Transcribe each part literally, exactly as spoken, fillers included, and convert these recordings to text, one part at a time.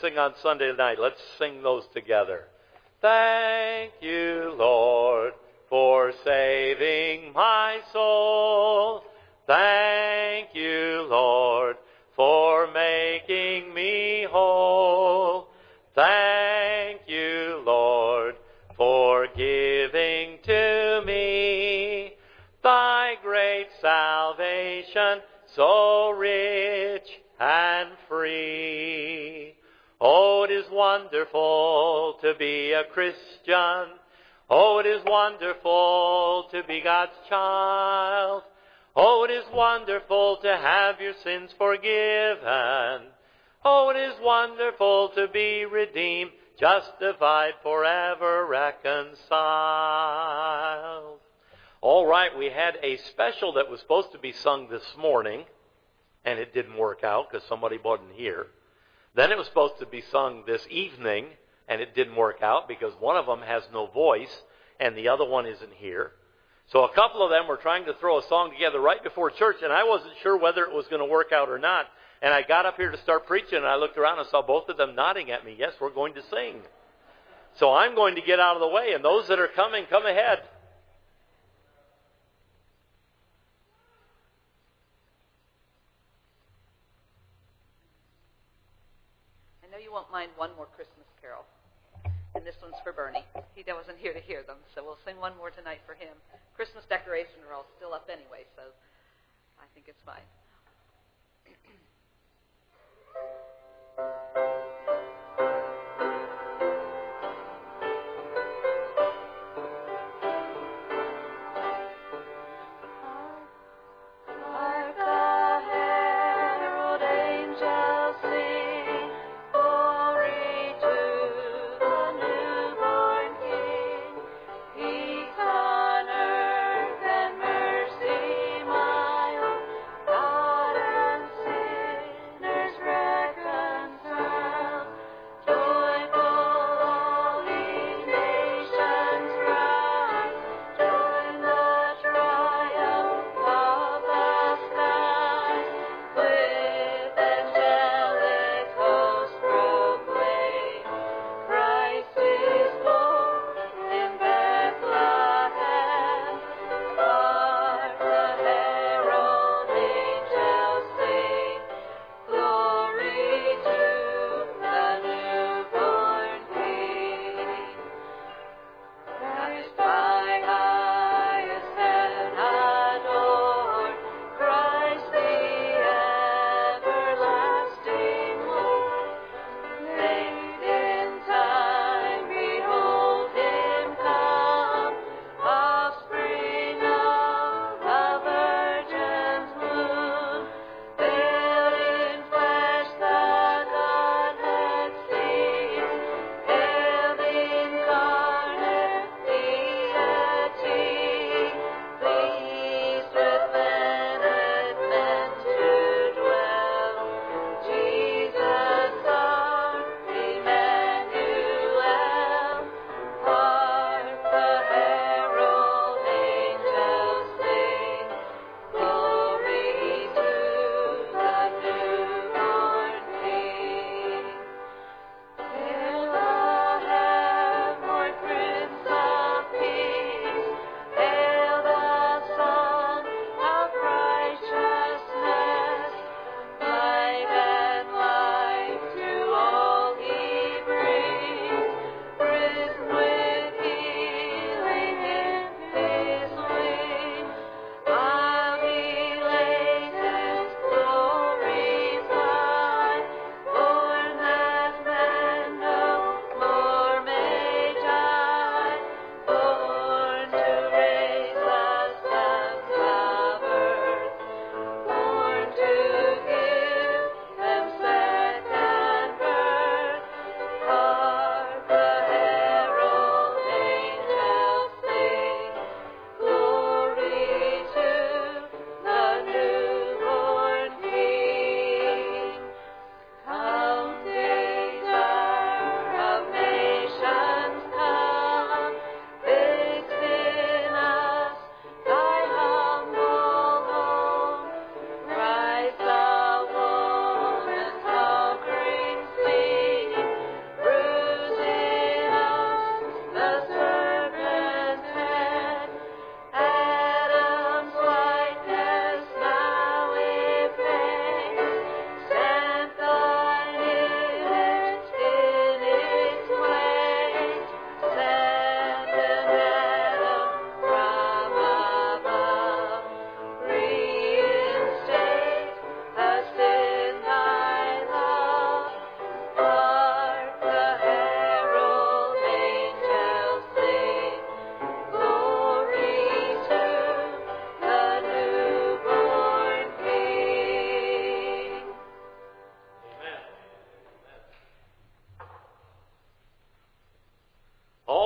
sing on Sunday night. Let's sing those together. Thank you, Lord, for saving my soul. Thank you, Lord, for making me whole. Thank you, Lord, for giving to me thy great salvation, so rich and free. Oh, it is wonderful to be a Christian. Oh, it is wonderful to be God's child. Oh, it is wonderful to have your sins forgiven. Oh, it is wonderful to be redeemed, justified, forever reconciled. All right, we had a special that was supposed to be sung this morning, and it didn't work out because somebody wasn't here. Then it was supposed to be sung this evening, and it didn't work out because one of them has no voice, and the other one isn't here. So a couple of them were trying to throw a song together right before church, and I wasn't sure whether it was going to work out or not. And I got up here to start preaching, and I looked around and saw both of them nodding at me. Yes, we're going to sing. So I'm going to get out of the way, and those that are coming, come ahead. I know you won't mind one more Christmas carol. And this one's for Bernie. He wasn't here to hear them, so we'll sing one more tonight for him. Christmas decorations are all still up anyway, so I think it's fine. God and sinners reconciled.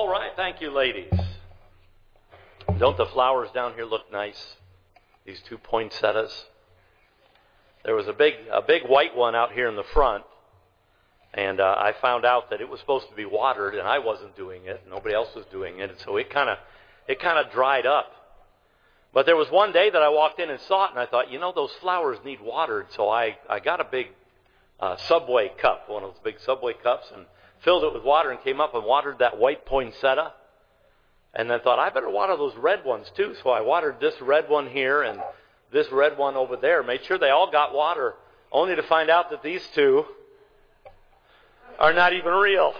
All right, thank you, ladies. Don't the flowers down here look nice? These two poinsettias. There was a big, a big white one out here in the front, and uh, I found out that it was supposed to be watered, and I wasn't doing it. Nobody else was doing it, and so it kind of, it kind of dried up. But there was one day that I walked in and saw it, and I thought, you know, those flowers need watered. So I, I got a big uh, Subway cup, one of those big Subway cups, and filled it with water and came up and watered that white poinsettia. And then thought, I better water those red ones too. So I watered this red one here and this red one over there. Made sure they all got water, only to find out that these two are not even real.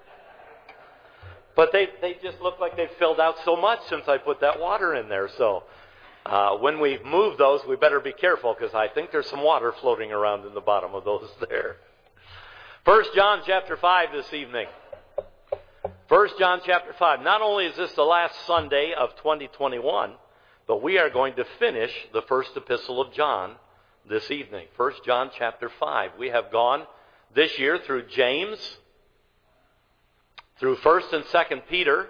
But they, they just look like they've filled out so much since I put that water in there. So uh, when we move those, we better be careful because I think there's some water floating around in the bottom of those there. First John chapter five this evening. First John chapter five. Not only is this the last Sunday of twenty twenty-one, but we are going to finish the first epistle of John this evening. First John chapter five. We have gone this year through James, through First and Second Peter,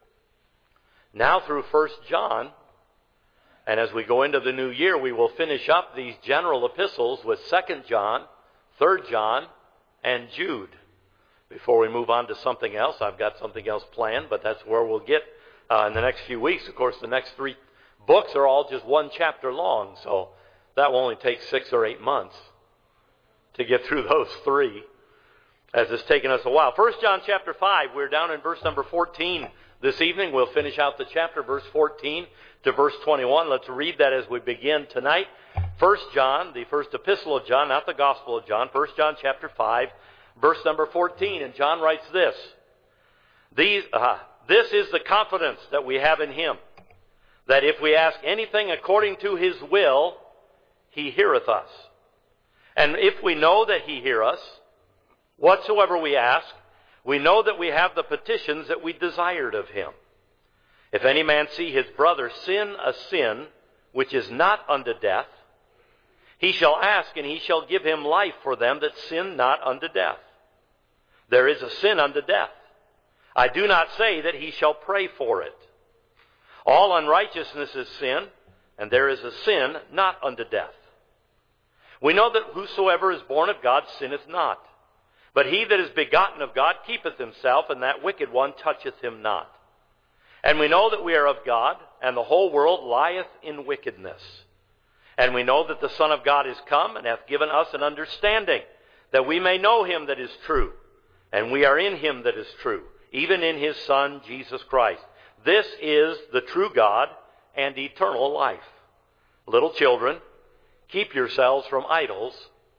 now through First John, and as we go into the new year, we will finish up these general epistles with Second John, Third John, and Jude. Before we move on to something else, I've got something else planned, but that's where we'll get uh, in the next few weeks. Of course, the next three books are all just one chapter long, so that will only take six or eight months to get through those three, as it's taken us a while. First John chapter five, we're down in verse number fourteen this evening. We'll finish out the chapter, verse fourteen to verse twenty-one. Let's read that as we begin tonight. First John, the first epistle of John, not the Gospel of John. First John chapter five, verse number fourteen. And John writes this. These, uh, this is the confidence that we have in him, that if we ask anything according to his will, he heareth us. And if we know that he hear us, whatsoever we ask, we know that we have the petitions that we desired of him. If any man see his brother sin a sin which is not unto death, he shall ask, and he shall give him life for them that sin not unto death. There is a sin unto death. I do not say that he shall pray for it. All unrighteousness is sin, and there is a sin not unto death. We know that whosoever is born of God sinneth not. But he that is begotten of God keepeth himself, and that wicked one toucheth him not. And we know that we are of God, and the whole world lieth in wickedness. And we know that the Son of God is come, and hath given us an understanding, that we may know him that is true. And we are in him that is true, even in his Son, Jesus Christ. This is the true God and eternal life. Little children, keep yourselves from idols.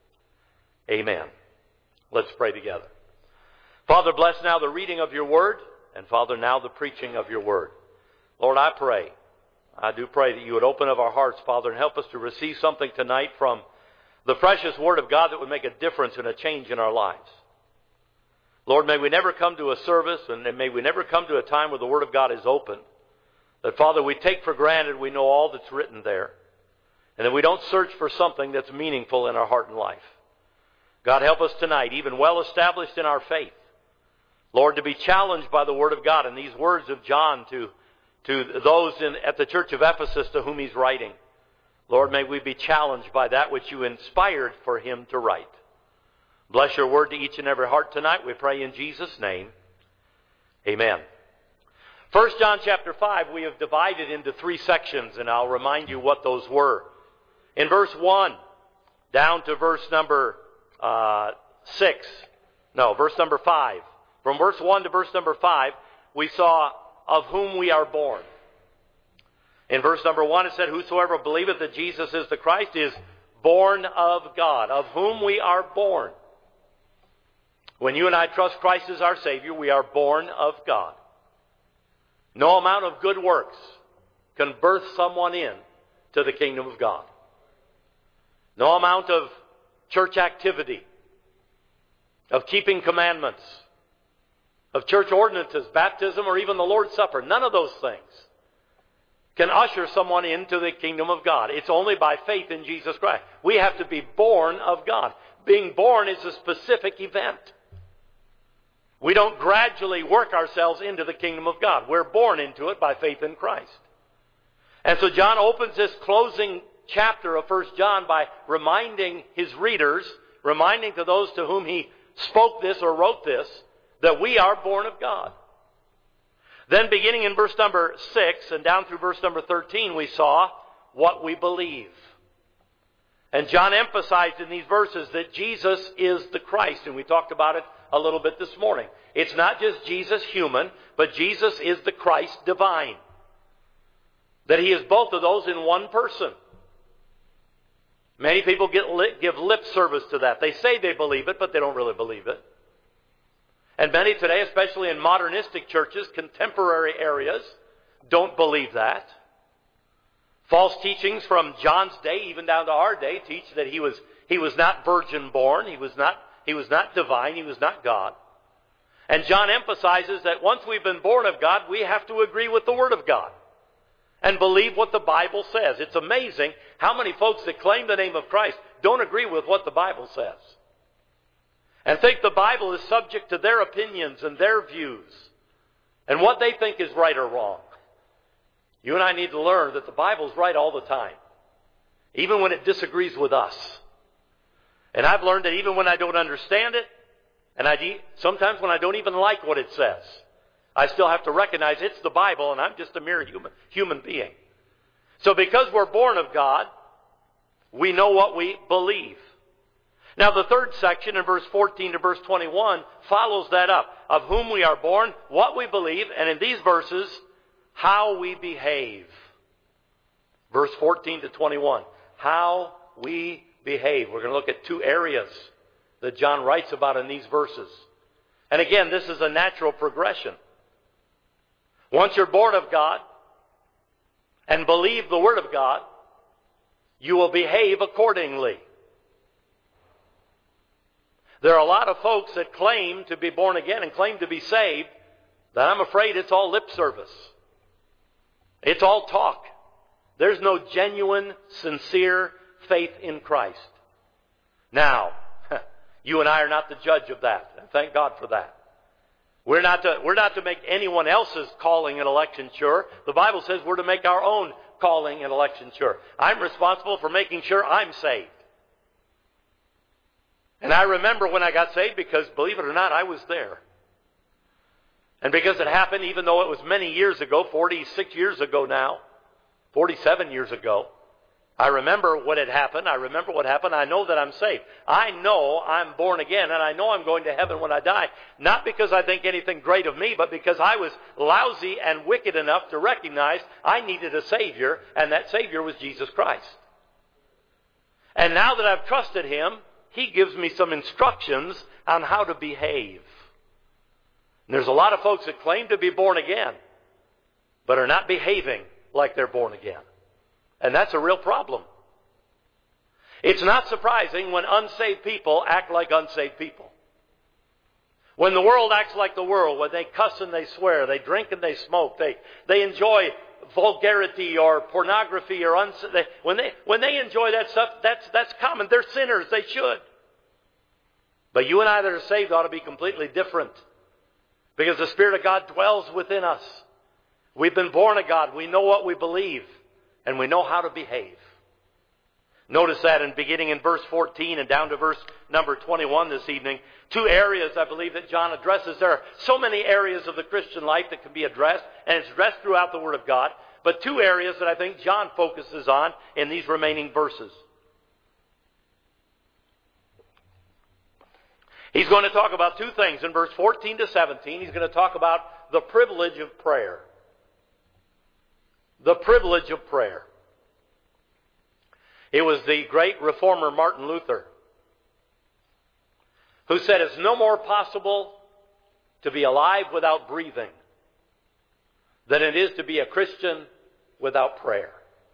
Amen. Let's pray together. Father, bless now the reading of your word, and Father, now the preaching of your word. Lord, I pray, I do pray that you would open up our hearts, Father, and help us to receive something tonight from the precious word of God that would make a difference and a change in our lives. Lord, may we never come to a service, and may we never come to a time where the word of God is open, that, Father, we take for granted we know all that's written there, and that we don't search for something that's meaningful in our heart and life. God, help us tonight, even well established in our faith, Lord, to be challenged by the word of God and these words of John to, to those in, at the church of Ephesus to whom he's writing. Lord, may we be challenged by that which you inspired for him to write. Bless your word to each and every heart tonight, we pray in Jesus' name. Amen. First John chapter five, we have divided into three sections, and I'll remind you what those were. In verse one, down to verse number uh, six, no, verse number five. From verse one to verse number five, we saw of whom we are born. In verse number one, it said, whosoever believeth that Jesus is the Christ is born of God, of whom we are born. When you and I trust Christ as our Savior, we are born of God. No amount of good works can birth someone in to the kingdom of God. No amount of church activity, of keeping commandments, of church ordinances, baptism, or even the Lord's Supper, none of those things can usher someone into the kingdom of God. It's only by faith in Jesus Christ. We have to be born of God. Being born is a specific event. We don't gradually work ourselves into the kingdom of God. We're born into it by faith in Christ. And so John opens this closing chapter of First John by reminding his readers, reminding to those to whom he spoke this or wrote this, that we are born of God. Then beginning in verse number six and down through verse number thirteen, we saw what we believe. And John emphasized in these verses that Jesus is the Christ, and we talked about it a little bit this morning. It's not just Jesus human, but Jesus is the Christ divine. That he is both of those in one person. Many people get li- give lip service to that. They say they believe it, but they don't really believe it. And many today, especially in modernistic churches, contemporary areas, don't believe that. False teachings from John's day, even down to our day, teach that he was he was not virgin born, he was not he was not divine, he was not God. And John emphasizes that once we've been born of God, we have to agree with the Word of God and believe what the Bible says. It's amazing how many folks that claim the name of Christ don't agree with what the Bible says, and think the Bible is subject to their opinions and their views and what they think is right or wrong. You and I need to learn that the Bible is right all the time, even when it disagrees with us. And I've learned that even when I don't understand it, and I de- sometimes when I don't even like what it says, I still have to recognize it's the Bible and I'm just a mere human, human being. So because we're born of God, we know what we believe. Now the third section in verse fourteen to verse twenty-one follows that up. Of whom we are born, what we believe, and in these verses, how we behave. Verse fourteen to twenty-one. How we behave. We're going to look at two areas that John writes about in these verses. And again, this is a natural progression. Once you're born of God and believe the Word of God, you will behave accordingly. There are a lot of folks that claim to be born again and claim to be saved, that I'm afraid it's all lip service. It's all talk. There's no genuine, sincere faith in Christ. Now, you and I are not the judge of that, and thank God for that. We're not to, we're not to make anyone else's calling and election sure. The Bible says we're to make our own calling and election sure. I'm responsible for making sure I'm saved. And I remember when I got saved because, believe it or not, I was there. And because it happened, even though it was many years ago, forty-six years ago now, forty-seven years ago, I remember what had happened. I remember what happened. I know that I'm saved. I know I'm born again, and I know I'm going to heaven when I die. Not because I think anything great of me, but because I was lousy and wicked enough to recognize I needed a Savior, and that Savior was Jesus Christ. And now that I've trusted Him, He gives me some instructions on how to behave. And there's a lot of folks that claim to be born again, but are not behaving like they're born again. And that's a real problem. It's not surprising when unsaved people act like unsaved people. When the world acts like the world, when they cuss and they swear, they drink and they smoke, they, they enjoy vulgarity or pornography or uns- they, when they when they enjoy that stuff, that's that's common. They're sinners. They should. But you and I that are saved ought to be completely different, because the Spirit of God dwells within us. We've been born of God. We know what we believe, and we know how to behave. Notice that in beginning in verse fourteen and down to verse number twenty-one this evening. Two areas I believe that John addresses. There are so many areas of the Christian life that can be addressed, and it's addressed throughout the Word of God. But two areas that I think John focuses on in these remaining verses. He's going to talk about two things. In verse fourteen to seventeen, he's going to talk about the privilege of prayer. The privilege of prayer. It was the great reformer Martin Luther who said it's no more possible to be alive without breathing than it is to be a Christian without prayer.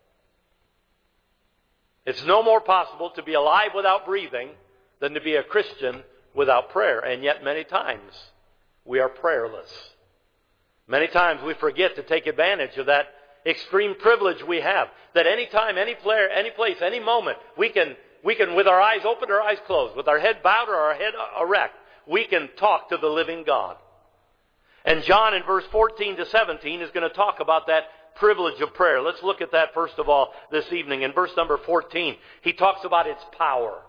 It's no more possible to be alive without breathing than to be a Christian without prayer. And yet many times we are prayerless. Many times we forget to take advantage of that extreme privilege we have, that any time, any player, any place, any moment, we can, we can, with our eyes open or our eyes closed, with our head bowed or our head erect, we can talk to the living God. And John in verse fourteen to seventeen is going to talk about that privilege of prayer. Let's look at that first of all this evening. In verse number fourteen, he talks about its power.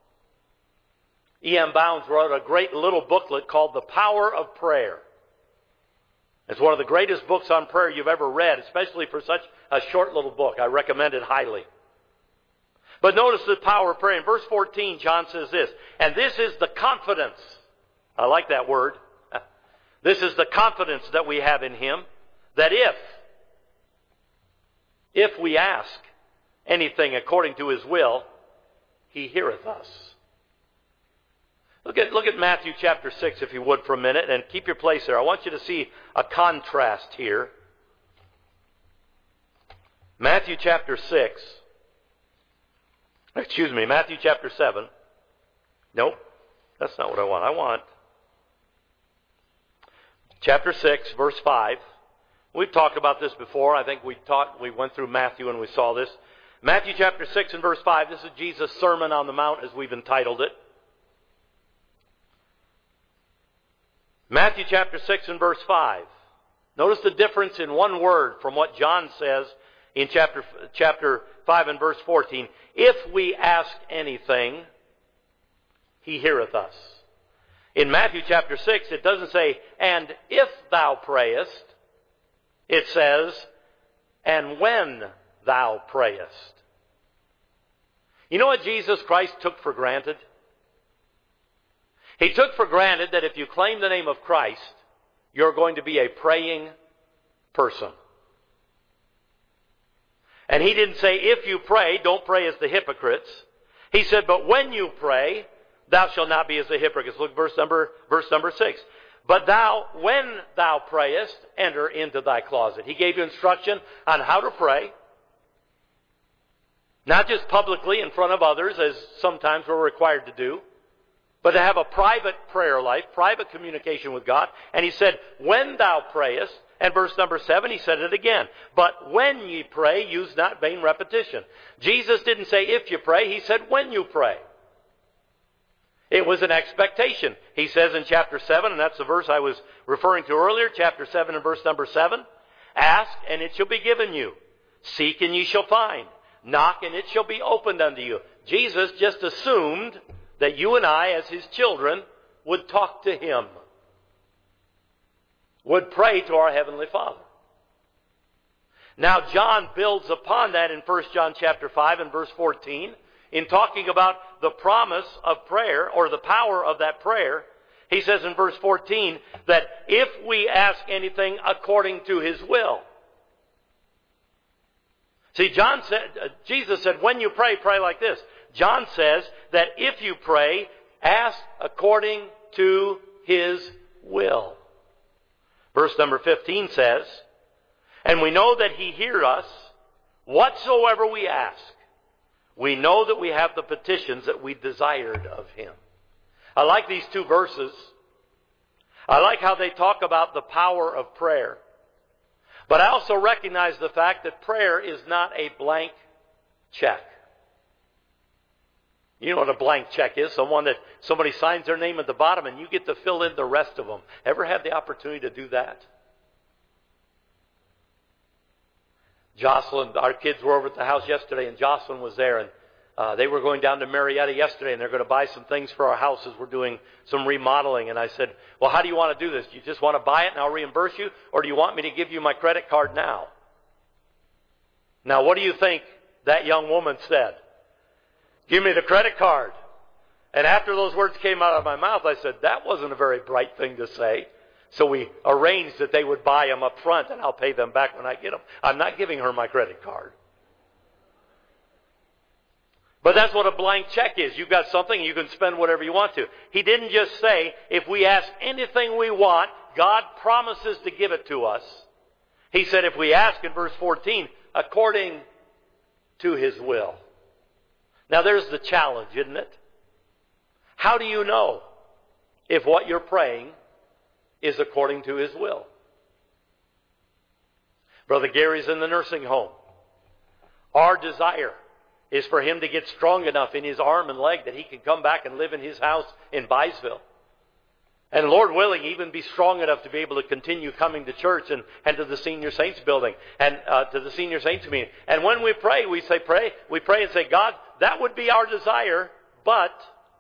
E M Bounds wrote a great little booklet called The Power of Prayer. It's one of the greatest books on prayer you've ever read, especially for such a short little book. I recommend it highly. But notice the power of prayer. In verse fourteen, John says this, and this is the confidence. I like that word. This is the confidence that we have in Him, that if, if we ask anything according to His will, He heareth us. Look at, look at Matthew chapter six, if you would, for a minute, and keep your place there. I want you to see a contrast here. Matthew chapter six. Excuse me, Matthew chapter seven. Nope, that's not what I want. I want chapter six, verse five. We've talked about this before. I think we taught, we went through Matthew and we saw this. Matthew chapter six and verse five. This is Jesus' Sermon on the Mount, as we've entitled it. Matthew chapter six and verse five. Notice the difference in one word from what John says in chapter, chapter five and verse fourteen. If we ask anything, He heareth us. In Matthew chapter six, it doesn't say, and if thou prayest. It says, and when thou prayest. You know what Jesus Christ took for granted? He took for granted that if you claim the name of Christ, you're going to be a praying person. And He didn't say, if you pray, don't pray as the hypocrites. He said, but when you pray, thou shalt not be as the hypocrites. Look, verse number, verse number six. But thou, when thou prayest, enter into thy closet. He gave you instruction on how to pray. Not just publicly in front of others, as sometimes we're required to do, but to have a private prayer life, private communication with God. And He said, when thou prayest, and verse number seven, He said it again. But when ye pray, use not vain repetition. Jesus didn't say if you pray, He said when you pray. It was an expectation. He says in chapter seven, and that's the verse I was referring to earlier, chapter seven and verse number seven, ask and it shall be given you. Seek and ye shall find. Knock and it shall be opened unto you. Jesus just assumed that you and I, as His children, would talk to Him, would pray to our Heavenly Father. Now John builds upon that in First John chapter five and verse fourteen, in talking about the promise of prayer, or the power of that prayer. He says in verse fourteen that if we ask anything according to His will. See, John said, uh, Jesus said, when you pray, pray like this. John says that if you pray, ask according to His will. Verse number fifteen says, and we know that He hears us whatsoever we ask. We know that we have the petitions that we desired of Him. I like these two verses. I like how they talk about the power of prayer. But I also recognize the fact that prayer is not a blank check. You know what a blank check is? Someone that somebody signs their name at the bottom and you get to fill in the rest of them. Ever had the opportunity to do that? Jocelyn, our kids were over at the house yesterday, and Jocelyn was there, and uh, they were going down to Marietta yesterday, and they're going to buy some things for our house as we're doing some remodeling. And I said, well, how do you want to do this? Do you just want to buy it and I'll reimburse you, or do you want me to give you my credit card now? Now, what do you think that young woman said? Give me the credit card. And after those words came out of my mouth, I said, that wasn't a very bright thing to say. So we arranged that they would buy them up front, and I'll pay them back when I get them. I'm not giving her my credit card. But that's what a blank check is. You've got something, you can spend whatever you want to. He didn't just say, if we ask anything we want, God promises to give it to us. He said, if we ask, in verse fourteen, according to His will. Now there's the challenge, isn't it? How do you know if what you're praying is according to His will? Brother Gary's in the nursing home. Our desire is for him to get strong enough in his arm and leg that he can come back and live in his house in Byesville. And Lord willing, even be strong enough to be able to continue coming to church and, and to the Senior Saints building and uh, to the Senior Saints meeting. And when we pray, we say, pray, we pray and say, God, that would be our desire, but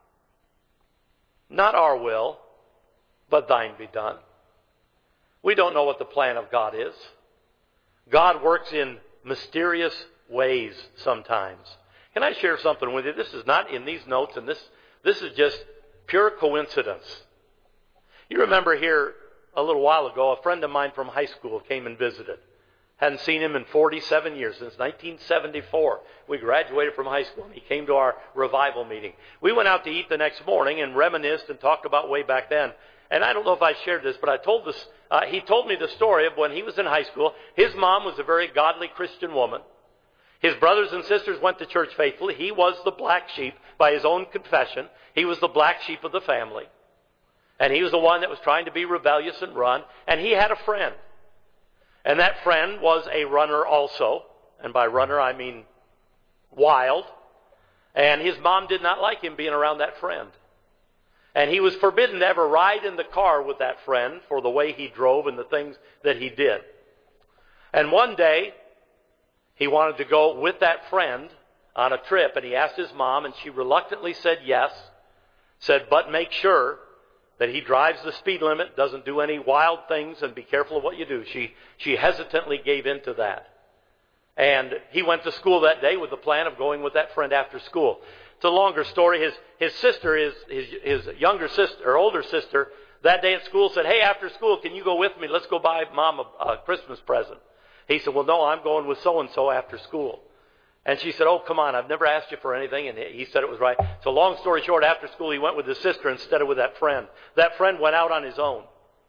not our will, but thine be done. We don't know what the plan of God is. God works in mysterious ways sometimes. Can I share something with you? This is not in these notes, and this, this is just pure coincidence. You remember here a little while ago, a friend of mine from high school came and visited. Hadn't seen him in forty-seven years, since nineteen seventy-four. We graduated from high school, and he came to our revival meeting. We went out to eat the next morning and reminisced and talked about way back then. And I don't know if I shared this, but I told this. Uh, he told me the story of when he was in high school. His mom was a very godly Christian woman. His brothers and sisters went to church faithfully. He was the black sheep by his own confession. He was the black sheep of the family. And he was the one that was trying to be rebellious and run. And he had a friend. And that friend was a runner also. And by runner, I mean wild. And his mom did not like him being around that friend. And he was forbidden to ever ride in the car with that friend for the way he drove and the things that he did. And one day, he wanted to go with that friend on a trip. And he asked his mom, and she reluctantly said yes. Said, but make sure that he drives the speed limit, doesn't do any wild things, and be careful of what you do. She she hesitantly gave in to that. And he went to school that day with the plan of going with that friend after school. It's a longer story. His his sister, his his, his younger sister, or older sister, that day at school said, hey, after school, can you go with me? Let's go buy Mom a, a Christmas present. He said, well, no, I'm going with so-and-so after school. And she said, oh, come on, I've never asked you for anything. And he said it was right. So long story short, after school, he went with his sister instead of with that friend. That friend went out on his own.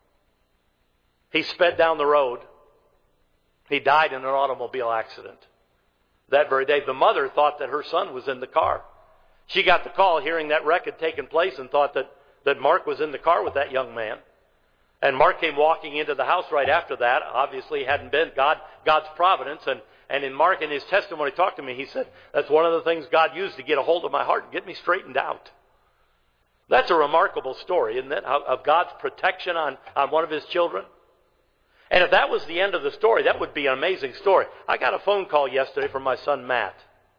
He sped down the road. He died in an automobile accident that very day. The mother thought that her son was in the car. She got the call hearing that wreck had taken place and thought that, that Mark was in the car with that young man. And Mark came walking into the house right after that. Obviously, he hadn't been God, God's providence. And, and in Mark, in his testimony, talked to me, he said, that's one of the things God used to get a hold of my heart and get me straightened out. That's a remarkable story, isn't it, of God's protection on, on one of his children? And if that was the end of the story, that would be an amazing story. I got a phone call yesterday from my son, Matt.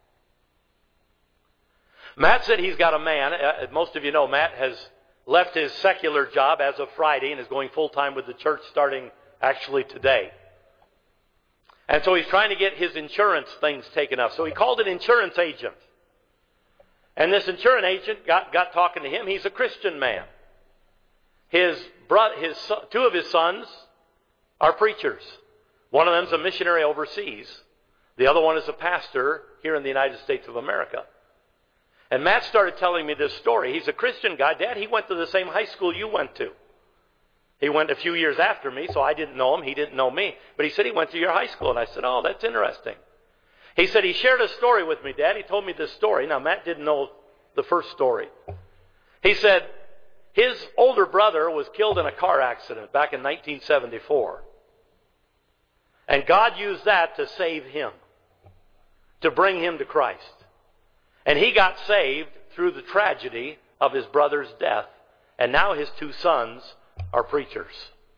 Matt said he's got a man. Uh, most of you know Matt has left his secular job as of Friday and is going full-time with the church starting actually today. And so he's trying to get his insurance things taken up. So he called an insurance agent. And this insurance agent got, got talking to him. He's a Christian man. His, bro- his two of his sons are preachers. One of them is a missionary overseas. The other one is a pastor here in the United States of America. And Matt started telling me this story. He's a Christian guy. Dad, he went to the same high school you went to. He went a few years after me, so I didn't know him. He didn't know me. But he said he went to your high school. And I said, oh, that's interesting. He said he shared a story with me, Dad. He told me this story. Now, Matt didn't know the first story. He said his older brother was killed in a car accident back in nineteen seventy-four. And God used that to save him, to bring him to Christ. And he got saved through the tragedy of his brother's death. And now his two sons are preachers.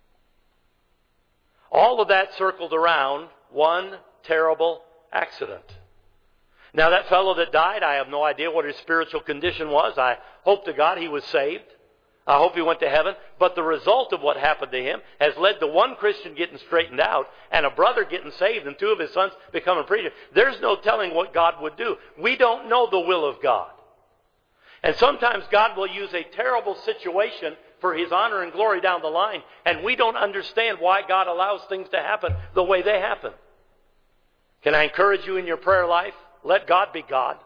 All of that circled around one terrible accident. Now that fellow that died, I have no idea what his spiritual condition was. I hope to God he was saved. I hope he went to heaven. But the result of what happened to him has led to one Christian getting straightened out and a brother getting saved and two of his sons becoming preachers. There's no telling what God would do. We don't know the will of God. And sometimes God will use a terrible situation for his honor and glory down the line. And we don't understand why God allows things to happen the way they happen. Can I encourage you in your prayer life? Let God be God.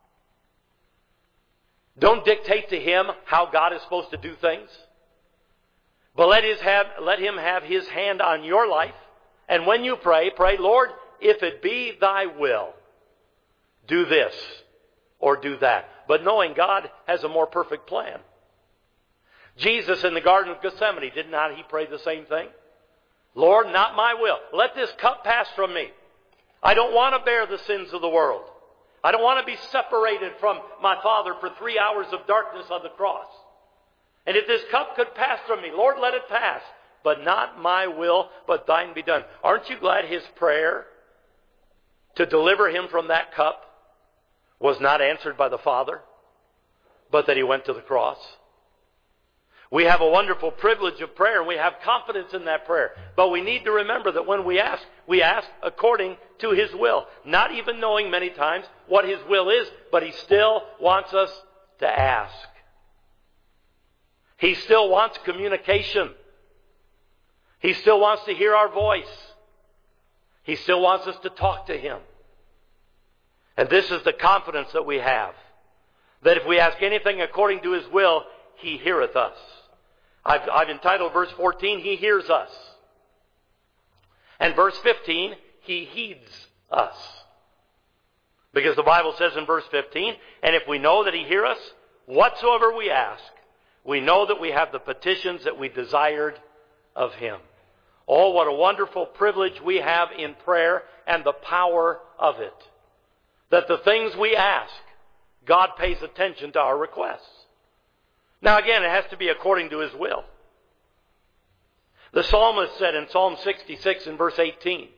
Don't dictate to him how God is supposed to do things. But let, his have, let him have his hand on your life. And when you pray, pray, Lord, if it be thy will, do this or do that. But knowing God has a more perfect plan. Jesus in the Garden of Gethsemane, did not he pray the same thing? Lord, not my will. Let this cup pass from me. I don't want to bear the sins of the world. I don't want to be separated from my Father for three hours of darkness on the cross. And if this cup could pass from me, Lord, let it pass. But not my will, but thine be done. Aren't you glad his prayer to deliver him from that cup was not answered by the Father, but that he went to the cross? We have a wonderful privilege of prayer, and we have confidence in that prayer. But we need to remember that when we ask, we ask according to his will. Not even knowing many times what his will is, but he still wants us to ask. He still wants communication. He still wants to hear our voice. He still wants us to talk to him. And this is the confidence that we have. That if we ask anything according to his will, he heareth us. I've, I've entitled verse fourteen, he hears us. And verse fifteen, he heeds us. Because the Bible says in verse fifteen, and if we know that he hears us, whatsoever we ask, we know that we have the petitions that we desired of him. Oh, what a wonderful privilege we have in prayer and the power of it. That the things we ask, God pays attention to our requests. Now again, it has to be according to his will. The psalmist said in Psalm sixty-six in verse eighteen,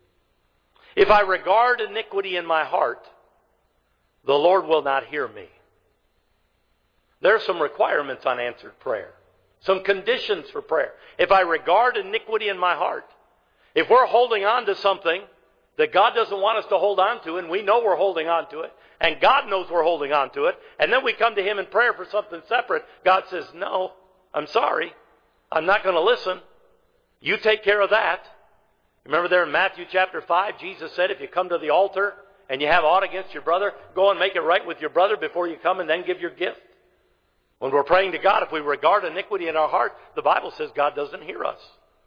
if I regard iniquity in my heart, the Lord will not hear me. There are some requirements on answered prayer. Some conditions for prayer. If I regard iniquity in my heart, if we're holding on to something that God doesn't want us to hold on to, and we know we're holding on to it, and God knows we're holding on to it, and then we come to him in prayer for something separate, God says, no, I'm sorry. I'm not going to listen. You take care of that. Remember there in Matthew chapter five, Jesus said, if you come to the altar and you have aught against your brother, go and make it right with your brother before you come and then give your gift. When we're praying to God, if we regard iniquity in our heart, the Bible says God doesn't hear us.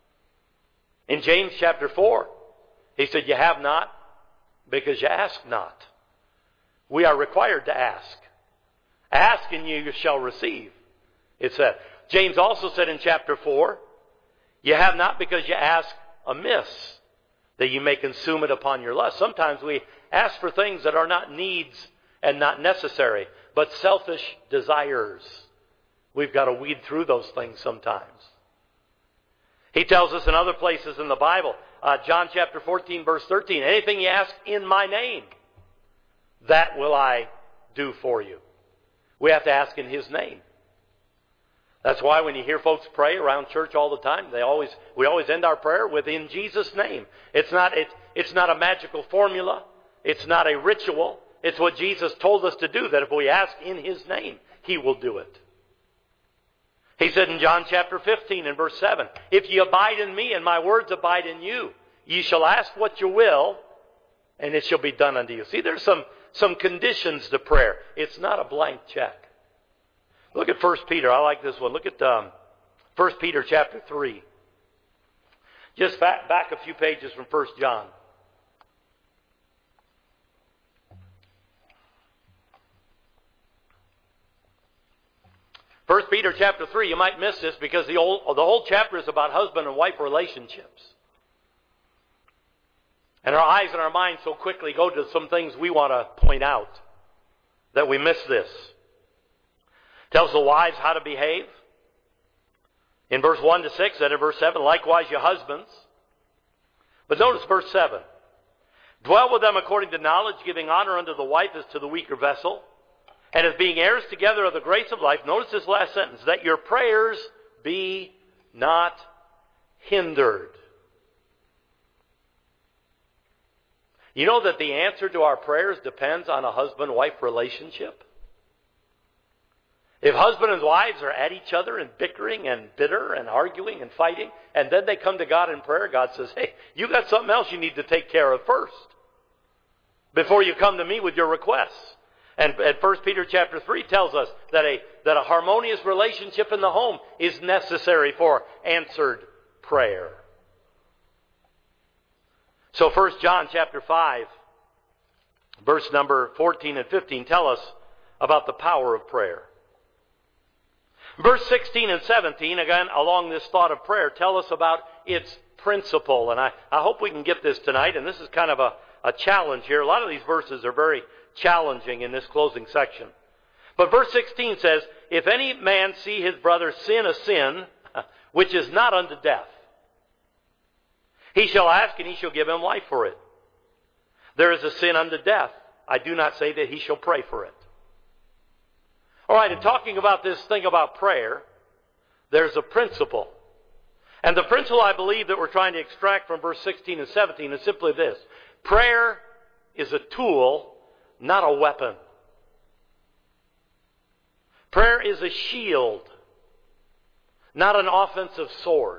In James chapter four, he said, you have not because you ask not. We are required to ask. Ask and you shall receive, it said. James also said in chapter four, you have not because you ask amiss, that you may consume it upon your lust. Sometimes we ask for things that are not needs and not necessary, but selfish desires. We've got to weed through those things sometimes. He tells us in other places in the Bible, uh, John chapter fourteen, verse thirteen, anything you ask in my name, that will I do for you. We have to ask in his name. That's why when you hear folks pray around church all the time, they always we always end our prayer with in Jesus' name. It's not it, it's not a magical formula. It's not a ritual. It's what Jesus told us to do, that if we ask in his name, he will do it. He said in John chapter fifteen and verse seven, if ye abide in me and my words abide in you, ye shall ask what you will, and it shall be done unto you. See, there's some, some conditions to prayer. It's not a blank check. Look at First Peter. I like this one. Look at um, First Peter chapter three. Just back, back a few pages from First John. First Peter chapter three, you might miss this because the, old, the whole chapter is about husband and wife relationships. And our eyes and our minds so quickly go to some things we want to point out that we miss this. Tells the wives how to behave. In verse one to six, and in verse seven, likewise you husbands. But notice verse seven. Dwell with them according to knowledge, giving honor unto the wife as to the weaker vessel, and as being heirs together of the grace of life. Notice this last sentence, that your prayers be not hindered. You know that the answer to our prayers depends on a husband-wife relationship? If husband and wives are at each other and bickering and bitter and arguing and fighting, and then they come to God in prayer, God says, hey, you got something else you need to take care of first before you come to me with your requests. And, and First Peter chapter three tells us that a, that a harmonious relationship in the home is necessary for answered prayer. So First John chapter five, verse number fourteen and fifteen tell us about the power of prayer. Verse sixteen and seventeen, again, along this thought of prayer, tell us about its principle. And I, I hope we can get this tonight. And this is kind of a, a challenge here. A lot of these verses are very challenging in this closing section. But verse sixteen says, if any man see his brother sin a sin, which is not unto death, he shall ask, and he shall give him life for it. There is a sin unto death. I do not say that he shall pray for it. All right, in talking about this thing about prayer, there's a principle. And the principle I believe that we're trying to extract from verse sixteen and seventeen is simply this. Prayer is a tool, not a weapon. Prayer is a shield, not an offensive sword.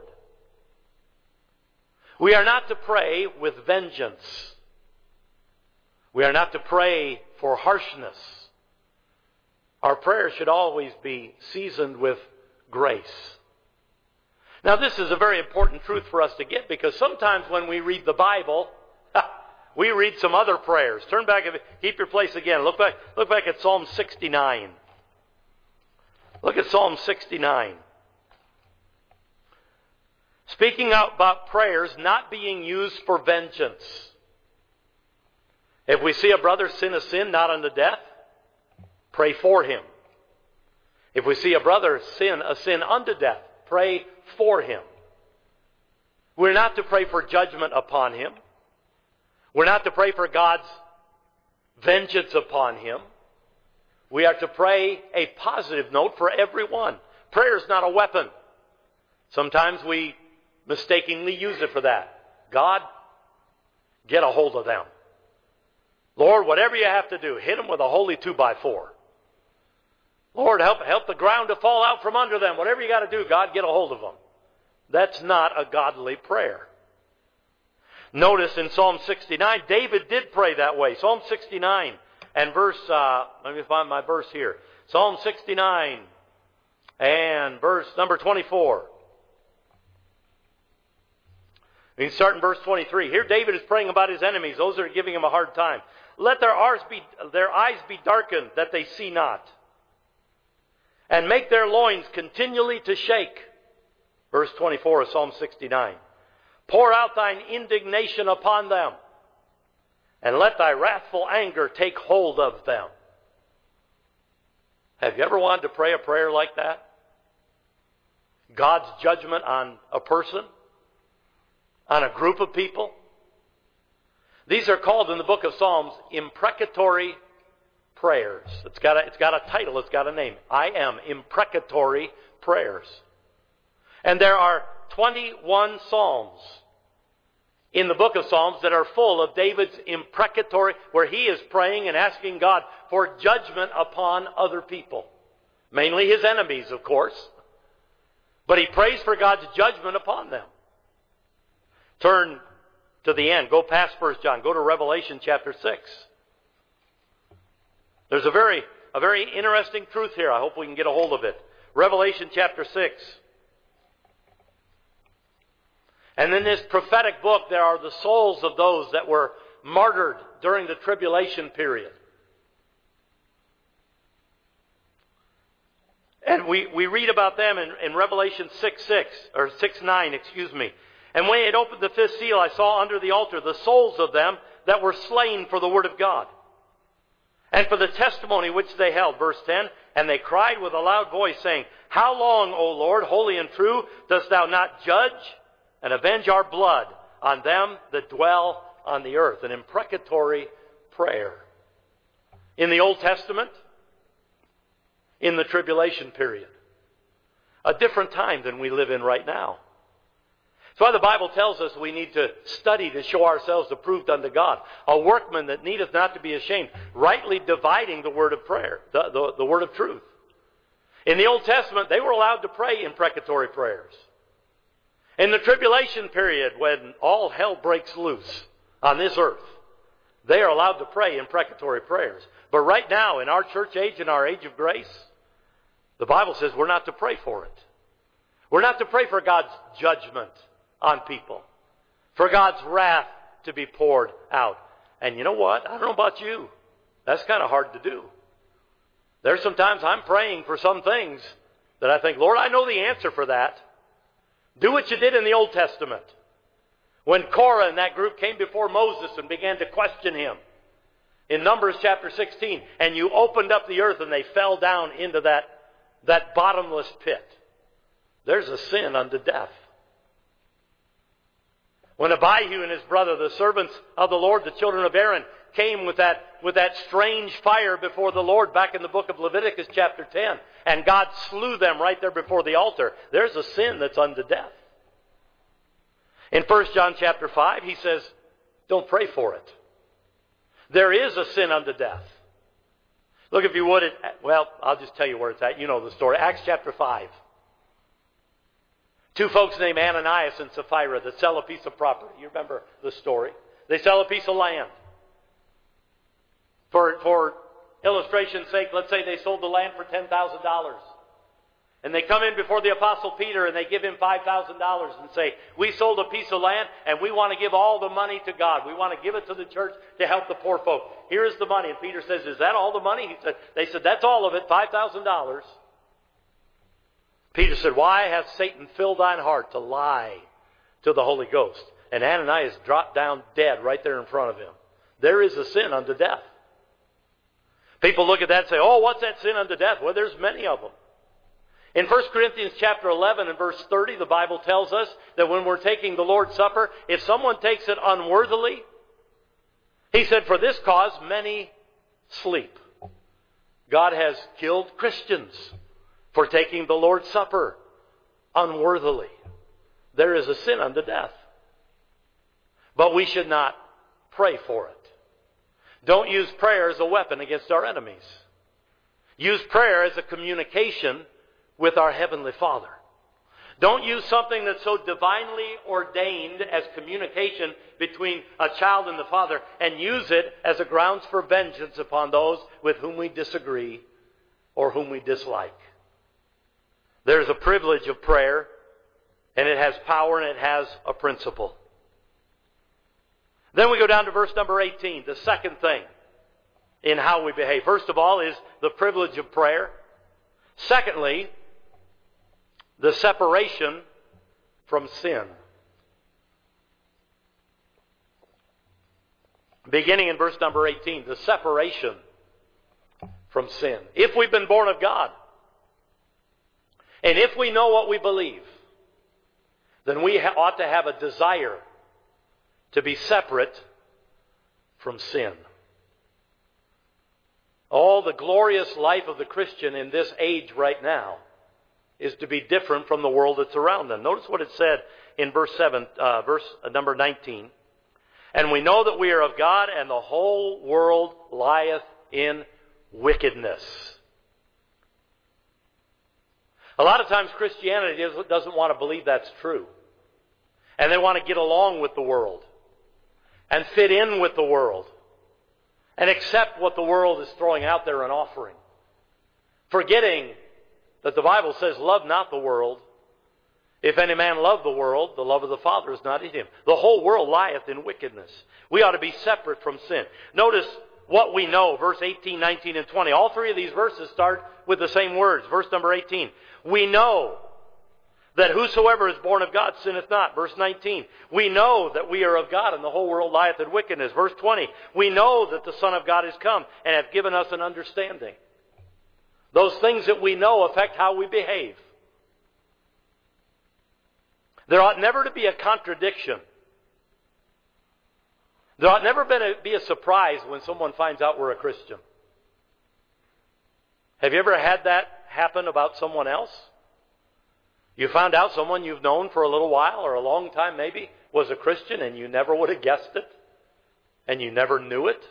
We are not to pray with vengeance. We are not to pray for harshness. Our prayer should always be seasoned with grace. Now, this is a very important truth for us to get, because sometimes when we read the Bible, we read some other prayers. Turn back, keep your place again. Look back, look back at Psalm sixty-nine. Look at Psalm sixty-nine. Speaking about prayers not being used for vengeance. If we see a brother sin a sin not unto death, pray for him. If we see a brother sin a sin unto death, pray for him. We're not to pray for judgment upon him. We're not to pray for God's vengeance upon him. We are to pray a positive note for everyone. Prayer is not a weapon. Sometimes we mistakenly use it for that. God, get a hold of them. Lord, whatever you have to do, hit them with a holy two by four. Lord, help, help the ground to fall out from under them. Whatever you got to do, God, get a hold of them. That's not a godly prayer. Notice in Psalm sixty-nine, David did pray that way. Psalm sixty-nine and verse, uh, let me find my verse here. Psalm sixty-nine and verse number twenty-four. We can start in verse twenty-three. Here David is praying about his enemies, those that are giving him a hard time. Let their eyes be, their eyes be darkened, that they see not, and make their loins continually to shake. Verse twenty-four of Psalm sixty-nine. Pour out thine indignation upon them, and let thy wrathful anger take hold of them. Have you ever wanted to pray a prayer like that? God's judgment on a person? On a group of people? These are called in the book of Psalms imprecatory prayers. It's got a, it's got a title, it's got a name. I am imprecatory prayers. And there are twenty-one Psalms in the book of Psalms that are full of David's imprecatory, where he is praying and asking God for judgment upon other people. Mainly his enemies, of course. But he prays for God's judgment upon them. Turn to the end. Go past First John. Go to Revelation chapter six. There's a very, a very interesting truth here. I hope we can get a hold of it. Revelation chapter six. And in this prophetic book, there are the souls of those that were martyred during the tribulation period. And we, we read about them in, in Revelation six six, or six nine, excuse me. And when he had opened the fifth seal, I saw under the altar the souls of them that were slain for the word of God, and for the testimony which they held. Verse ten, and they cried with a loud voice, saying, How long, O Lord, holy and true, dost thou not judge and avenge our blood on them that dwell on the earth? An imprecatory prayer. In the Old Testament, in the tribulation period. A different time than we live in right now. That's why the Bible tells us we need to study to show ourselves approved unto God. A workman that needeth not to be ashamed, rightly dividing the word of prayer, the, the, the word of truth. In the Old Testament, they were allowed to pray imprecatory prayers. In the tribulation period, when all hell breaks loose on this earth, they are allowed to pray imprecatory prayers. But right now, in our church age, in our age of grace, the Bible says we're not to pray for it. We're not to pray for God's judgment on people, for God's wrath to be poured out. And you know what? I don't know about you. That's kind of hard to do. There's sometimes I'm praying for some things that I think, Lord, I know the answer for that. Do what you did in the Old Testament. When Korah and that group came before Moses and began to question him. in Numbers chapter sixteen, and you opened up the earth and they fell down into that, that bottomless pit. There's a sin unto death. When Abihu and his brother, the servants of the Lord, the children of Aaron, came with that, with that strange fire before the Lord back in the book of Leviticus chapter ten, and God slew them right there before the altar, there's a sin that's unto death. In First John chapter five, he says, don't pray for it. There is a sin unto death. Look, if you would, at, well, I'll just tell you where it's at. You know the story. Acts chapter five. Two folks named Ananias and Sapphira that sell a piece of property. You remember the story. They sell a piece of land. For, for illustration's sake, let's say they sold the land for ten thousand dollars. And they come in before the Apostle Peter and they give him five thousand dollars and say, we sold a piece of land and we want to give all the money to God. We want to give it to the church to help the poor folk. Here is the money. And Peter says, is that all the money? He said, they said, that's all of it, five thousand dollars. Peter said, why hath Satan filled thine heart to lie to the Holy Ghost? And Ananias dropped down dead right there in front of him. There is a sin unto death. People look at that and say, oh, what's that sin unto death? Well, there's many of them. In First Corinthians chapter eleven and verse thirty, the Bible tells us that when we're taking the Lord's Supper, if someone takes it unworthily, he said, for this cause many sleep. God has killed Christians for taking the Lord's Supper unworthily. There is a sin unto death. But we should not pray for it. Don't use prayer as a weapon against our enemies. Use prayer as a communication with our Heavenly Father. Don't use something that's so divinely ordained as communication between a child and the Father and use it as a grounds for vengeance upon those with whom we disagree or whom we dislike. There's a privilege of prayer, and it has power and it has a principle. Then we go down to verse number eighteen, the second thing in how we behave. First of all is the privilege of prayer. Secondly, the separation from sin. Beginning in verse number eighteen, the separation from sin. If we've been born of God, and if we know what we believe, then we ha- ought to have a desire to be separate from sin. All the glorious life of the Christian in this age right now is to be different from the world that's around them. Notice what it said in verse seven, uh, verse number nineteen. And we know that we are of God, and the whole world lieth in wickedness. A lot of times Christianity doesn't want to believe that's true. And they want to get along with the world and fit in with the world and accept what the world is throwing out there and offering, forgetting that the Bible says, love not the world. If any man love the world, the love of the Father is not in him. The whole world lieth in wickedness. We ought to be separate from sin. Notice what we know, verse eighteen, nineteen, and twenty. All three of these verses start with the same words. Verse number eighteen. We know that whosoever is born of God sinneth not. Verse nineteen. We know that we are of God, and the whole world lieth in wickedness. Verse twenty. We know that the Son of God is come, and hath given us an understanding. Those things that we know affect how we behave. There ought never to be a contradiction. There ought never be a surprise when someone finds out we're a Christian. Have you ever had that happen about someone else? You found out someone you've known for a little while or a long time maybe was a Christian and you never would have guessed it? And you never knew it?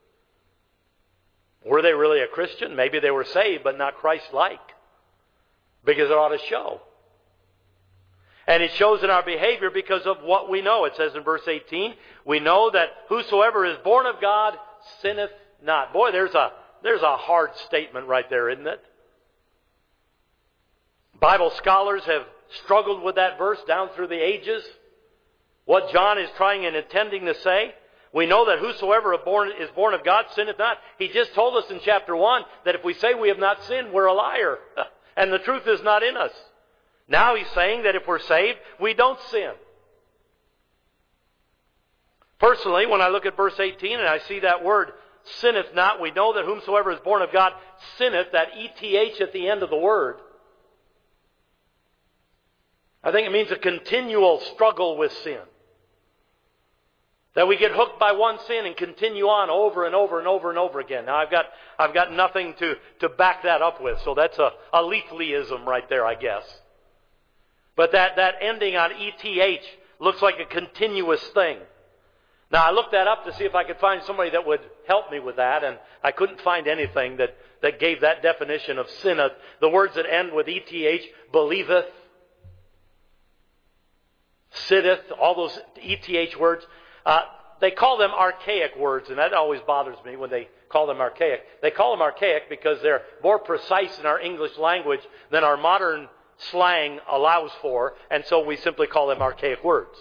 Were they really a Christian? Maybe they were saved but not Christ-like. Because it ought to show. And it shows in our behavior because of what we know. It says in verse eighteen, we know that whosoever is born of God sinneth not. Boy, there's a there's a hard statement right there, isn't it? Bible scholars have struggled with that verse down through the ages. What John is trying and intending to say. We know that whosoever is born, is born of God sinneth not. He just told us in chapter one that if we say we have not sinned, we're a liar. And the truth is not in us. Now he's saying that if we're saved, we don't sin. Personally, when I look at verse eighteen and I see that word sinneth not. We know that whomsoever is born of God sinneth, that E T H at the end of the word. I think it means a continual struggle with sin. That we get hooked by one sin and continue on over and over and over and over again. Now I've got I've got nothing to, to back that up with, so that's a, a Leafleyism right there, I guess. But that, that ending on E T H looks like a continuous thing. Now I looked that up to see if I could find somebody that would help me with that, and I couldn't find anything that, that gave that definition of sinneth. The words that end with E T H, believeth, sitteth, all those E T H words. Uh, they call them archaic words, and that always bothers me when they call them archaic. They call them archaic because they're more precise in our English language than our modern slang allows for, and so we simply call them archaic words.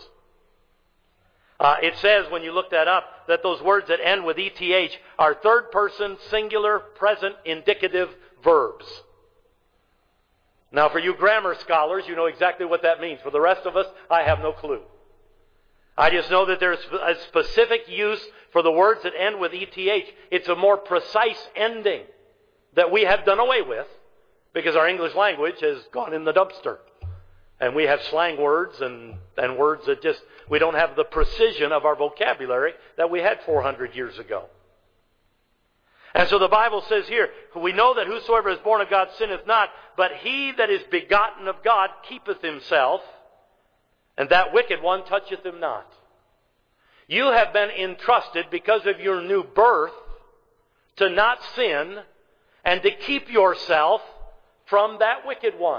Uh, it says, when you look that up, that those words that end with E T H are third person, singular, present, indicative verbs. Now, for you grammar scholars, you know exactly what that means. For the rest of us, I have no clue. I just know that there's a specific use for the words that end with E T H. It's a more precise ending that we have done away with because our English language has gone in the dumpster. And we have slang words and, and words that just, we don't have the precision of our vocabulary that we had four hundred years ago. And so the Bible says here, we know that whosoever is born of God sinneth not, but he that is begotten of God keepeth himself, and that wicked one toucheth him not. You have been entrusted because of your new birth to not sin and to keep yourself from that wicked one.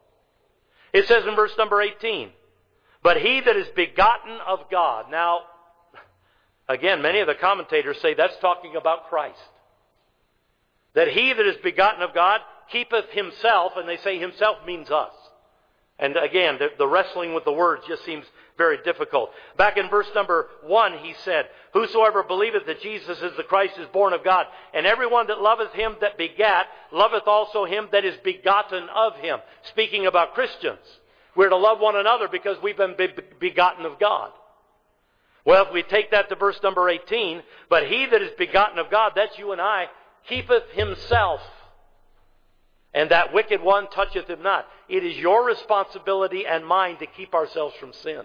It says in verse number eighteen, but he that is begotten of God. Now, again, many of the commentators say that's talking about Christ. That he that is begotten of God keepeth himself, and they say himself means us. And again, the, the wrestling with the words just seems very difficult. Back in verse number one, he said, whosoever believeth that Jesus is the Christ is born of God, and everyone that loveth him that begat, loveth also him that is begotten of him. Speaking about Christians, we're to love one another because we've been be- begotten of God. Well, if we take that to verse number eighteen, but he that is begotten of God, that's you and I, keepeth himself, and that wicked one toucheth him not. It is your responsibility and mine to keep ourselves from sin.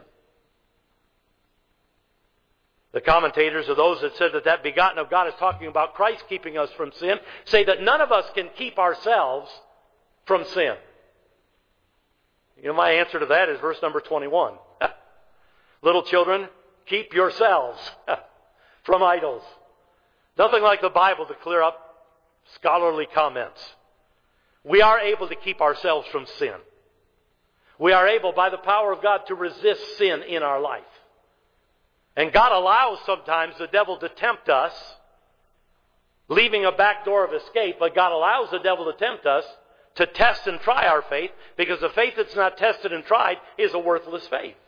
The commentators, or those that said that that begotten of God is talking about Christ keeping us from sin, say that none of us can keep ourselves from sin. You know, my answer to that is verse number twenty-one. Little children, keep yourselves from idols. Nothing like the Bible to clear up scholarly comments. We are able to keep ourselves from sin. We are able, by the power of God, to resist sin in our life. And God allows sometimes the devil to tempt us, leaving a back door of escape, but God allows the devil to tempt us to test and try our faith, because a faith that's not tested and tried is a worthless faith.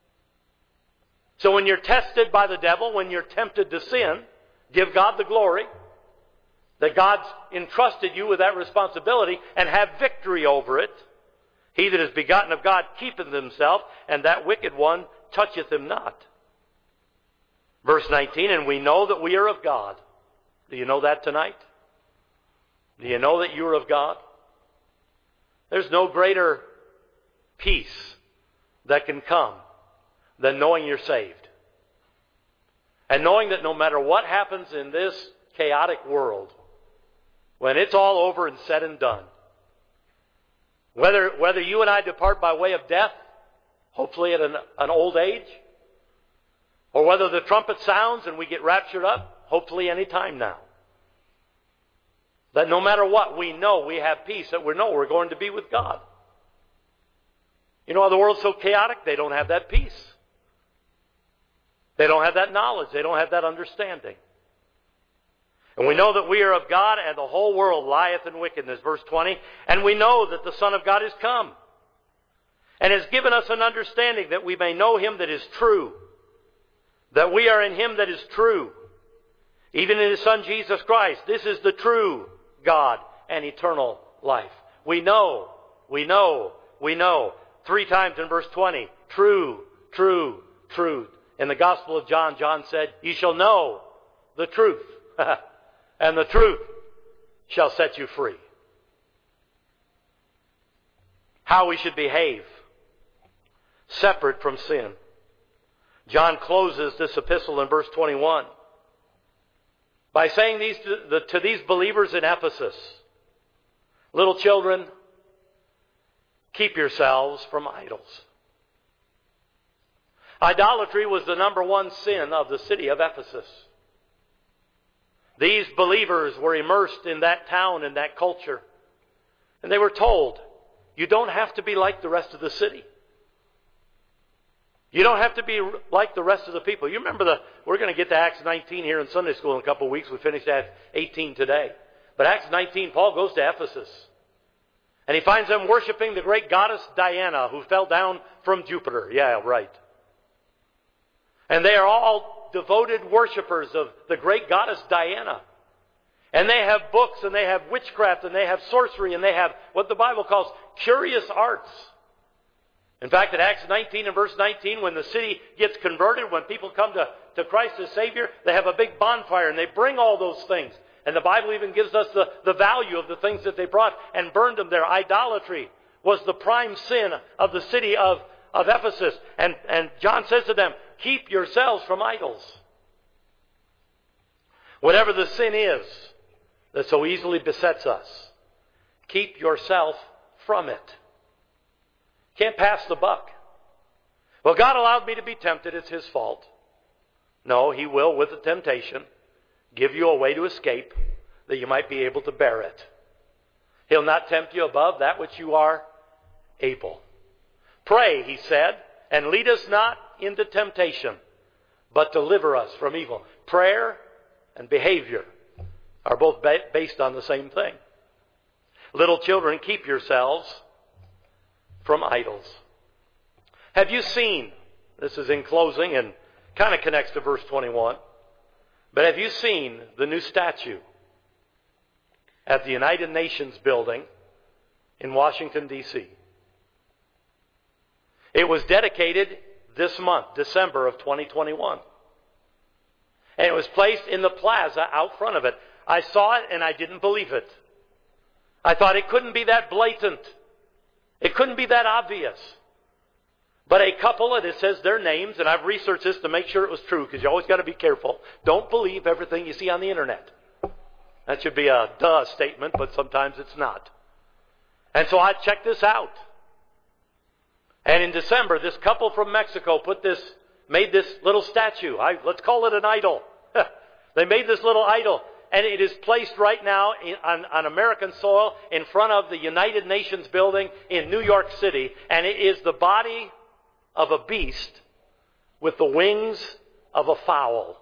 So when you're tested by the devil, when you're tempted to sin, give God the glory that God's entrusted you with that responsibility and have victory over it. He that is begotten of God keepeth himself, and that wicked one toucheth him not. Verse nineteen, and we know that we are of God. Do you know that tonight? Do you know that you are of God? There's no greater peace that can come than knowing you're saved. And knowing that no matter what happens in this chaotic world, when it's all over and said and done, whether whether you and I depart by way of death, hopefully at an, an old age, or whether the trumpet sounds and we get raptured up, hopefully any time now, that no matter what, we know we have peace, that we know we're going to be with God. You know, the world's so chaotic, they don't have that peace. They don't have that knowledge. They don't have that understanding. And we know that we are of God, and the whole world lieth in wickedness. Verse twenty, and we know that the Son of God is come, and has given us an understanding that we may know him that is true, that we are in him that is true, even in his Son Jesus Christ. This is the true God and eternal life. We know, we know, we know. Three times in verse twenty, true, true, truth. In the Gospel of John, John said, you shall know the truth, and the truth shall set you free. How we should behave separate from sin. John closes this epistle in verse twenty-one by saying these to, the, to these believers in Ephesus, little children, keep yourselves from idols. Idolatry was the number one sin of the city of Ephesus. These believers were immersed in that town and that culture. And they were told, you don't have to be like the rest of the city. You don't have to be like the rest of the people. You remember the, we're going to get to Acts nineteen here in Sunday school in a couple of weeks. We finished Acts eighteen today. But Acts nineteen, Paul goes to Ephesus. And he finds them worshiping the great goddess Diana, who fell down from Jupiter. Yeah, right. And they are all devoted worshipers of the great goddess Diana. And they have books, and they have witchcraft, and they have sorcery, and they have what the Bible calls curious arts. In fact, in Acts nineteen and verse nineteen, when the city gets converted, when people come to, to Christ as Savior, they have a big bonfire, and they bring all those things. And the Bible even gives us the, the value of the things that they brought and burned them there. Idolatry was the prime sin of the city of, of Ephesus. And, and John says to them, keep yourselves from idols. Whatever the sin is that so easily besets us, keep yourself from it. Can't pass the buck. Well, God allowed me to be tempted. It's His fault. No, He will, with the temptation, give you a way to escape that you might be able to bear it. He'll not tempt you above that which you are able. Pray, He said, and lead us not into temptation, but deliver us from evil. Prayer and behavior are both ba- based on the same thing. Little children, keep yourselves from idols. Have you seen, this is in closing and kind of connects to verse twenty-one, but have you seen the new statue at the United Nations building in Washington, D C? It was dedicated this month, December of twenty twenty-one. And it was placed in the plaza out front of it. I saw it and I didn't believe it. I thought it couldn't be that blatant. It couldn't be that obvious. But a couple, and it says their names, and I've researched this to make sure it was true, because you always got to be careful. Don't believe everything you see on the internet. That should be a duh statement, but sometimes it's not. And so I checked this out. And in December, this couple from Mexico put this, made this little statue. I, let's call it an idol. They made this little idol. And it is placed right now in, on, on American soil in front of the United Nations building in New York City. And it is the body of a beast with the wings of a fowl.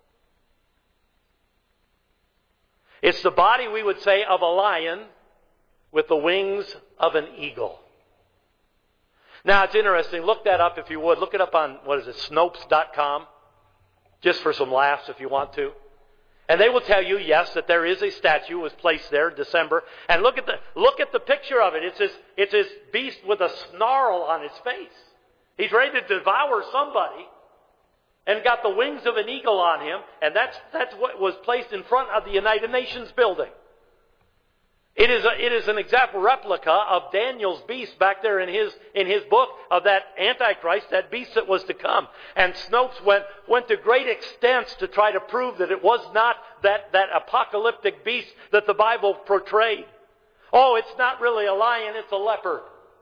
It's the body, we would say, of a lion with the wings of an eagle. Now, it's interesting. Look that up if you would. Look it up on, what is it, Snopes dot com. Just for some laughs if you want to. And they will tell you, yes, that there is a statue was placed there in December. And look at the look at the picture of it. It's this, it's this beast with a snarl on his face. He's ready to devour somebody. And got the wings of an eagle on him. And that's that's what was placed in front of the United Nations building. It is, a, it is an exact replica of Daniel's beast back there in his in his book of that Antichrist, that beast that was to come. And Snopes went went to great extents to try to prove that it was not that, that apocalyptic beast that the Bible portrayed. Oh, it's not really a lion, it's a leopard.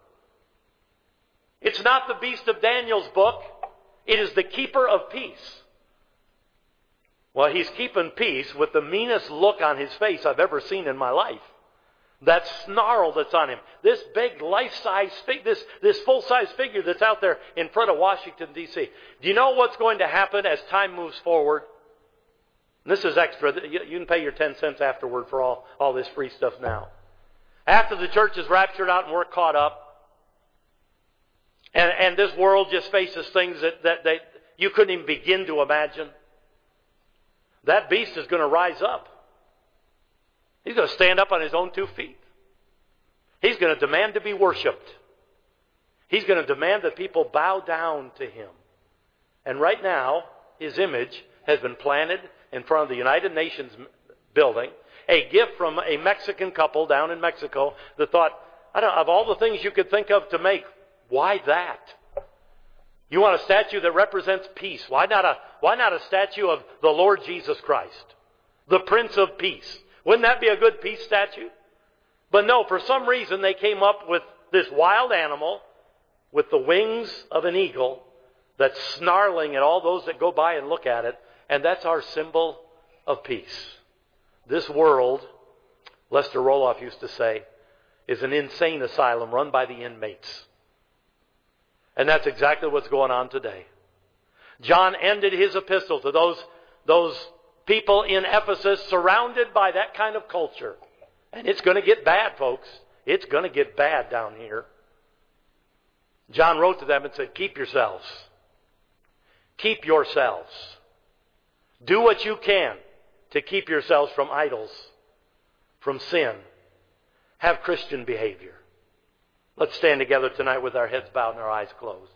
It's not the beast of Daniel's book. It is the keeper of peace. Well, he's keeping peace with the meanest look on his face I've ever seen in my life. That snarl that's on him. This big life-size figure, this, this full-size figure that's out there in front of Washington, D C. Do you know what's going to happen as time moves forward? And this is extra. You can pay your ten cents afterward for all, all this free stuff now. After the church is raptured out and we're caught up, and, and this world just faces things that, that they, you couldn't even begin to imagine, that beast is going to rise up. He's going to stand up on his own two feet. He's going to demand to be worshipped. He's going to demand that people bow down to him. And right now, his image has been planted in front of the United Nations building. A gift from a Mexican couple down in Mexico that thought, I don't know, of all the things you could think of to make, why that? You want a statue that represents peace. Why not a, why not a statue of the Lord Jesus Christ, the Prince of Peace? Wouldn't that be a good peace statue? But no, for some reason they came up with this wild animal with the wings of an eagle that's snarling at all those that go by and look at it. And that's our symbol of peace. This world, Lester Roloff used to say, is an insane asylum run by the inmates. And that's exactly what's going on today. John ended his epistle to those, those people in Ephesus surrounded by that kind of culture. And it's going to get bad, folks. It's going to get bad down here. John wrote to them and said, keep yourselves. Keep yourselves. Do what you can to keep yourselves from idols, from sin. Have Christian behavior. Let's stand together tonight with our heads bowed and our eyes closed.